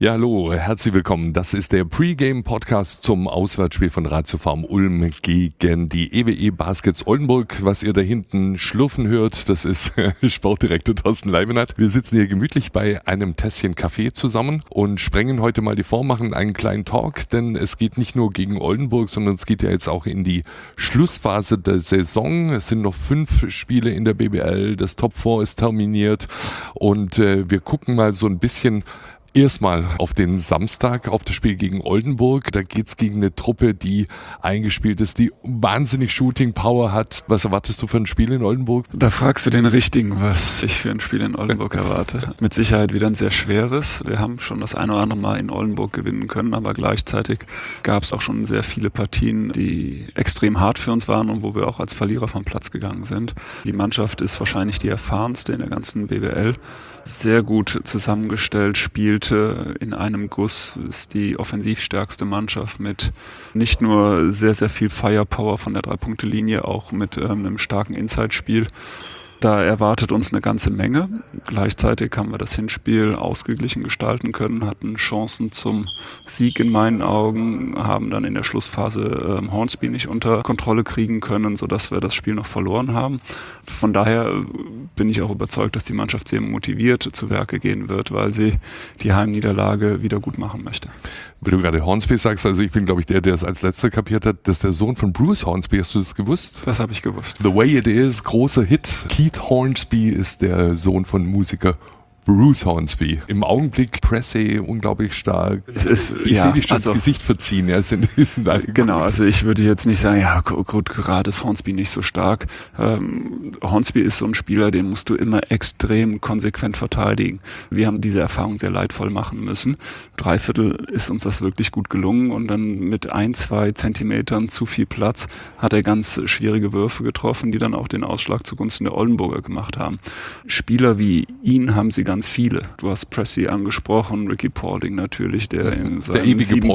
Ja, hallo, herzlich willkommen. Das ist der Pre-Game-Podcast zum Auswärtsspiel von Ratio Farm Ulm gegen die EWE Baskets Oldenburg. Was ihr da hinten schlurfen hört, das ist Sportdirektor Thorsten Leibenhardt. Wir sitzen hier gemütlich bei einem Tässchen Kaffee zusammen und sprengen heute mal die Form, machen einen kleinen Talk, denn es geht nicht nur gegen Oldenburg, sondern es geht ja jetzt auch in die Schlussphase der Saison. Es sind noch 5 Spiele in der BBL, das Top 4 ist terminiert und wir gucken mal so ein bisschen erstmal auf den Samstag, auf das Spiel gegen Oldenburg. Da geht's gegen eine Truppe, die eingespielt ist, die wahnsinnig Shooting Power hat. Was erwartest du für ein Spiel in Oldenburg? Da fragst du den Richtigen, was ich für ein Spiel in Oldenburg erwarte. Mit Sicherheit wieder ein sehr schweres. Wir haben schon das eine oder andere Mal in Oldenburg gewinnen können, aber gleichzeitig gab es auch schon sehr viele Partien, die extrem hart für uns waren und wo wir auch als Verlierer vom Platz gegangen sind. Die Mannschaft ist wahrscheinlich die erfahrenste in der ganzen BBL. Sehr gut zusammengestellt, spielte in einem Guss, ist die offensivstärkste Mannschaft mit nicht nur sehr, sehr viel Firepower von der 3-Punkte-Linie, auch mit einem starken Inside-Spiel. Da erwartet uns eine ganze Menge. Gleichzeitig haben wir das Hinspiel ausgeglichen gestalten können, hatten Chancen zum Sieg in meinen Augen, haben dann in der Schlussphase Hornsby nicht unter Kontrolle kriegen können, sodass wir das Spiel noch verloren haben. Von daher bin ich auch überzeugt, dass die Mannschaft sehr motiviert zu Werke gehen wird, weil sie die Heimniederlage wieder gut machen möchte. Wenn du gerade Hornsby sagst, also ich bin glaube ich der es als letzter kapiert hat, das ist der Sohn von Bruce Hornsby, hast du das gewusst? Das habe ich gewusst. The Way It Is, großer Hit. Keith Hornsby ist der Sohn von Musiker Bruce Hornsby. Im Augenblick Pressey unglaublich stark. Ich sehe dich schon das Gesicht verziehen. Ja, sind genau, gut. Also ich würde jetzt nicht sagen, ja gut, gerade ist Hornsby nicht so stark. Hornsby ist so ein Spieler, den musst du immer extrem konsequent verteidigen. Wir haben diese Erfahrung sehr leidvoll machen müssen. 3/4 ist uns das wirklich gut gelungen und dann mit 1-2 Zentimetern zu viel Platz hat er ganz schwierige Würfe getroffen, die dann auch den Ausschlag zugunsten der Oldenburger gemacht haben. Spieler wie ihn haben sie ganz viele. Du hast Pressey angesprochen, Ricky Paulding natürlich, der in seinem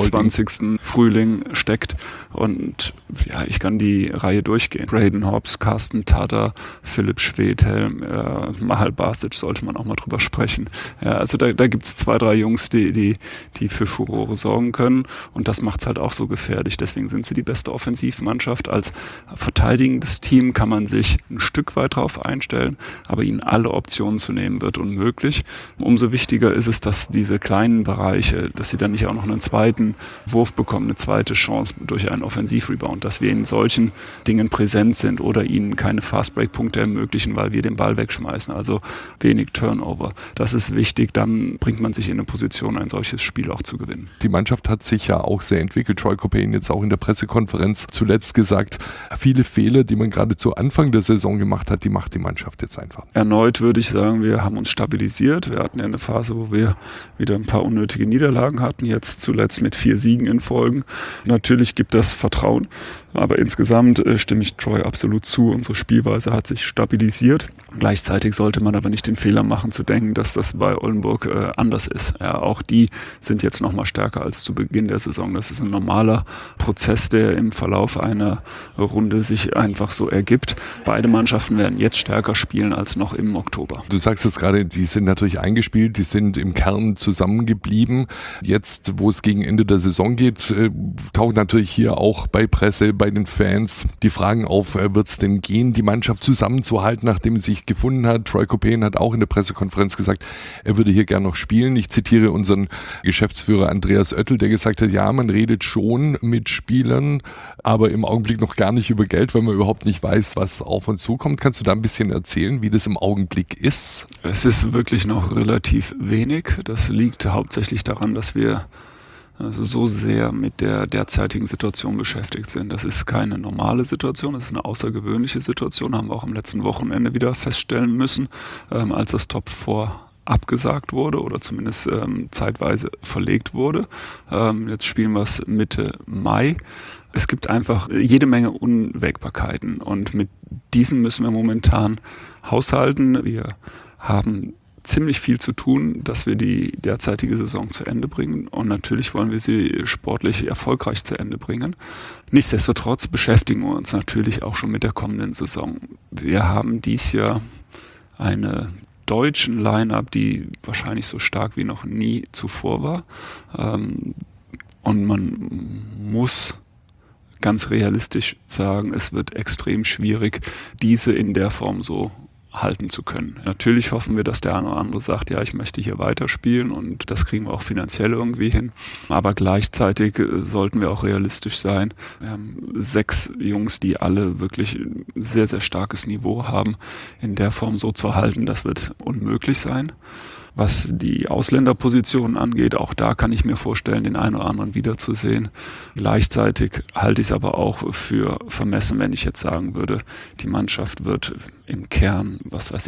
27. Frühling steckt. Und ja, ich kann die Reihe durchgehen. Braden Hobbs, Carsten Tada, Philipp Schwedhelm, Mahal Basic sollte man auch mal drüber sprechen. Ja, also da gibt es 2, 3 Jungs, die für Furore sorgen können. Und das macht es halt auch so gefährlich. Deswegen sind sie die beste Offensivmannschaft. Als verteidigendes Team kann man sich ein Stück weit drauf einstellen, aber ihnen alle Optionen zu nehmen, wird unmöglich. Umso wichtiger ist es, dass diese kleinen Bereiche, dass sie dann nicht auch noch einen zweiten Wurf bekommen, eine zweite Chance durch einen Offensivrebound, dass wir in solchen Dingen präsent sind oder ihnen keine Fastbreak-Punkte ermöglichen, weil wir den Ball wegschmeißen, also wenig Turnover. Das ist wichtig, dann bringt man sich in eine Position, ein solches Spiel auch zu gewinnen. Die Mannschaft hat sich ja auch sehr entwickelt. Troy Copane jetzt auch in der Pressekonferenz zuletzt gesagt, viele Fehler, die man gerade zu Anfang der Saison gemacht hat, die macht die Mannschaft jetzt einfach. Erneut würde ich sagen, wir haben uns stabilisiert. Wir hatten ja eine Phase, wo wir wieder ein paar unnötige Niederlagen hatten, jetzt zuletzt mit 4 Siegen in Folgen. Natürlich gibt das Vertrauen, aber insgesamt stimme ich Troy absolut zu. Unsere Spielweise hat sich stabilisiert. Gleichzeitig sollte man aber nicht den Fehler machen, zu denken, dass das bei Oldenburg anders ist. Ja, auch die sind jetzt noch mal stärker als zu Beginn der Saison. Das ist ein normaler Prozess, der im Verlauf einer Runde sich einfach so ergibt. Beide Mannschaften werden jetzt stärker spielen als noch im Oktober. Du sagst jetzt gerade, die sind natürlich eingespielt, die sind im Kern zusammengeblieben. Jetzt, wo es gegen Ende der Saison geht, tauchen natürlich hier auch bei Presse, bei den Fans die Fragen auf, wird es denn gehen, die Mannschaft zusammenzuhalten, nachdem sie sich gefunden hat? Troy Copane hat auch in der Pressekonferenz gesagt, er würde hier gerne noch spielen. Ich zitiere unseren Geschäftsführer Andreas Oettel, der gesagt hat, ja, man redet schon mit Spielern, aber im Augenblick noch gar nicht über Geld, weil man überhaupt nicht weiß, was auf uns zukommt. Kannst du da ein bisschen erzählen, wie das im Augenblick ist? Es ist wirklich noch relativ wenig. Das liegt hauptsächlich daran, dass wir so sehr mit der derzeitigen Situation beschäftigt sind. Das ist keine normale Situation, das ist eine außergewöhnliche Situation, haben wir auch am letzten Wochenende wieder feststellen müssen, als das Top 4 abgesagt wurde oder zumindest zeitweise verlegt wurde. Jetzt spielen wir es Mitte Mai. Es gibt einfach jede Menge Unwägbarkeiten und mit diesen müssen wir momentan haushalten. Wir haben ziemlich viel zu tun, dass wir die derzeitige Saison zu Ende bringen und natürlich wollen wir sie sportlich erfolgreich zu Ende bringen. Nichtsdestotrotz beschäftigen wir uns natürlich auch schon mit der kommenden Saison. Wir haben dies Jahr eine deutschen Line-Up, die wahrscheinlich so stark wie noch nie zuvor war. Und man muss ganz realistisch sagen, es wird extrem schwierig, diese in der Form so halten zu können. Natürlich hoffen wir, dass der eine oder andere sagt, ja, ich möchte hier weiterspielen und das kriegen wir auch finanziell irgendwie hin. Aber gleichzeitig sollten wir auch realistisch sein. Wir haben 6 Jungs, die alle wirklich sehr, sehr starkes Niveau haben. In der Form so zu halten, das wird unmöglich sein. Was die Ausländerpositionen angeht, auch da kann ich mir vorstellen, den einen oder anderen wiederzusehen. Gleichzeitig halte ich es aber auch für vermessen, wenn ich jetzt sagen würde, die Mannschaft wird im Kern,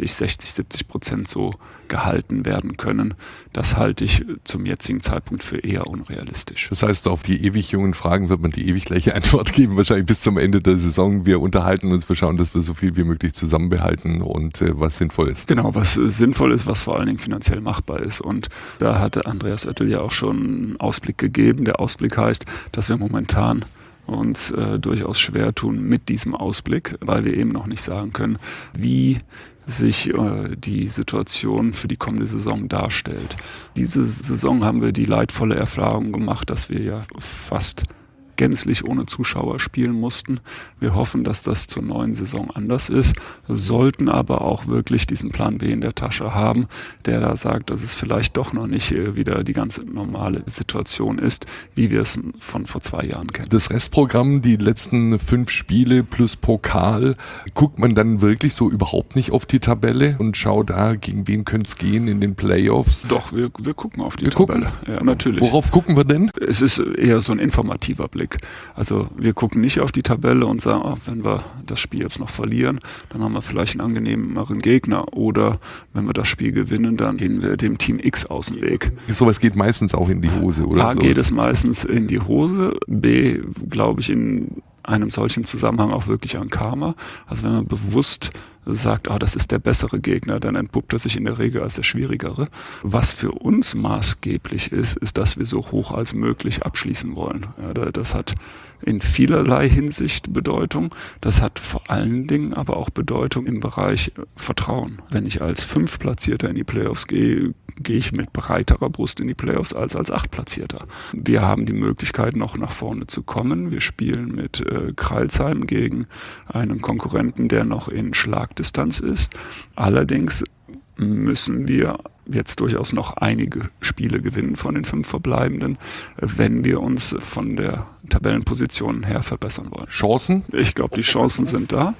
60-70% so gehalten werden können. Das halte ich zum jetzigen Zeitpunkt für eher unrealistisch. Das heißt, auf die ewig jungen Fragen wird man die ewig gleiche Antwort geben, wahrscheinlich bis zum Ende der Saison. Wir unterhalten uns, wir schauen, dass wir so viel wie möglich zusammenbehalten und was sinnvoll ist. Genau, was sinnvoll ist, was vor allen Dingen finanziell machbar ist. Und da hatte Andreas Oettel ja auch schon einen Ausblick gegeben. Der Ausblick heißt, dass wir momentan uns durchaus schwer tun mit diesem Ausblick, weil wir eben noch nicht sagen können, wie sich die Situation für die kommende Saison darstellt. Diese Saison haben wir die leidvolle Erfahrung gemacht, dass wir ja fast gänzlich ohne Zuschauer spielen mussten. Wir hoffen, dass das zur neuen Saison anders ist, sollten aber auch wirklich diesen Plan B in der Tasche haben, der da sagt, dass es vielleicht doch noch nicht wieder die ganze normale Situation ist, wie wir es von vor 2 Jahren kennen. Das Restprogramm, die letzten 5 Spiele plus Pokal, guckt man dann wirklich so überhaupt nicht auf die Tabelle und schaut da, gegen wen könnte es gehen in den Playoffs? Doch, wir gucken auf die Tabelle. Ja, natürlich. Worauf gucken wir denn? Es ist eher so ein informativer Blick. Also wir gucken nicht auf die Tabelle und sagen, wenn wir das Spiel jetzt noch verlieren, dann haben wir vielleicht einen angenehmeren Gegner. Oder wenn wir das Spiel gewinnen, dann gehen wir dem Team X aus dem Weg. Sowas geht meistens auch in die Hose, oder? A, geht es meistens in die Hose. B, glaube ich, in einem solchen Zusammenhang auch wirklich an Karma. Also wenn man bewusst sagt, das ist der bessere Gegner, dann entpuppt er sich in der Regel als der schwierigere. Was für uns maßgeblich ist, dass wir so hoch als möglich abschließen wollen. Ja, das hat in vielerlei Hinsicht Bedeutung. Das hat vor allen Dingen aber auch Bedeutung im Bereich Vertrauen. Wenn ich als 5-Platzierter in die Playoffs gehe, gehe ich mit breiterer Brust in die Playoffs als 8-Platzierter. Wir haben die Möglichkeit, noch nach vorne zu kommen. Wir spielen mit Crailsheim gegen einen Konkurrenten, der noch in Schlagdistanz ist. Allerdings müssen wir jetzt durchaus noch einige Spiele gewinnen von den 5 verbleibenden, wenn wir uns von der Tabellenposition her verbessern wollen. Chancen? Ich glaube, die Chancen sind da.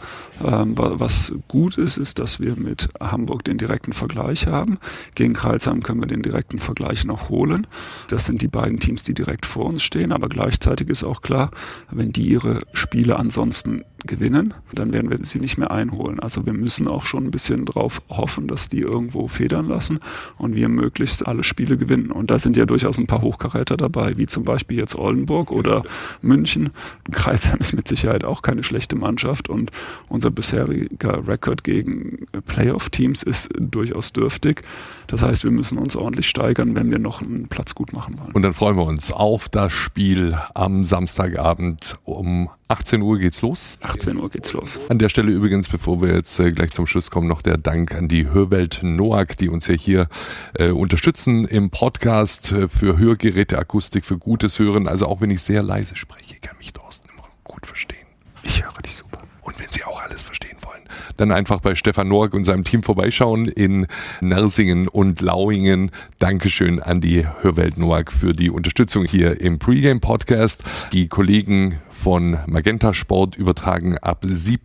Was gut ist, dass wir mit Hamburg den direkten Vergleich haben. Gegen Crailsheim können wir den direkten Vergleich noch holen. Das sind die beiden Teams, die direkt vor uns stehen. Aber gleichzeitig ist auch klar, wenn die ihre Spiele ansonsten gewinnen, dann werden wir sie nicht mehr einholen. Also wir müssen auch schon ein bisschen drauf hoffen, dass die irgendwo federn lassen und wir möglichst alle Spiele gewinnen. Und da sind ja durchaus ein paar Hochkaräter dabei, wie zum Beispiel jetzt Oldenburg oder München. Crailsheim ist mit Sicherheit auch keine schlechte Mannschaft und unser bisheriger Rekord gegen Playoff-Teams ist durchaus dürftig. Das heißt, wir müssen uns ordentlich steigern, wenn wir noch einen Platz gut machen wollen. Und dann freuen wir uns auf das Spiel am Samstagabend um 18 Uhr geht's los. 18 Uhr geht's los. An der Stelle übrigens, bevor wir jetzt gleich zum Schluss kommen, noch der Dank an die Hörwelt Noack, die uns ja hier unterstützen im Podcast für Hörgeräte, Akustik, für gutes Hören. Also auch wenn ich sehr leise spreche, kann mich Thorsten immer gut verstehen. Ich höre dich super. Und wenn Sie auch alles verstehen wollen, dann einfach bei Stefan Noack und seinem Team vorbeischauen in Nersingen und Lauingen. Dankeschön an die Hörwelt Noack für die Unterstützung hier im Pre-Game Podcast. Die Kollegen von Magenta Sport übertragen ab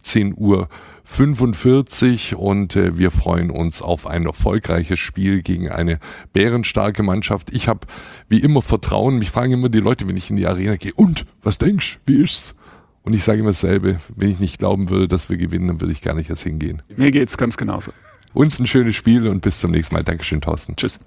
17:45 Uhr und wir freuen uns auf ein erfolgreiches Spiel gegen eine bärenstarke Mannschaft. Ich habe wie immer Vertrauen. Mich fragen immer die Leute, wenn ich in die Arena gehe, und was denkst du, wie ist's? Und ich sage immer dasselbe, wenn ich nicht glauben würde, dass wir gewinnen, dann würde ich gar nicht erst hingehen. Mir geht's ganz genauso. Uns ein schönes Spiel und bis zum nächsten Mal. Dankeschön, Thorsten. Tschüss.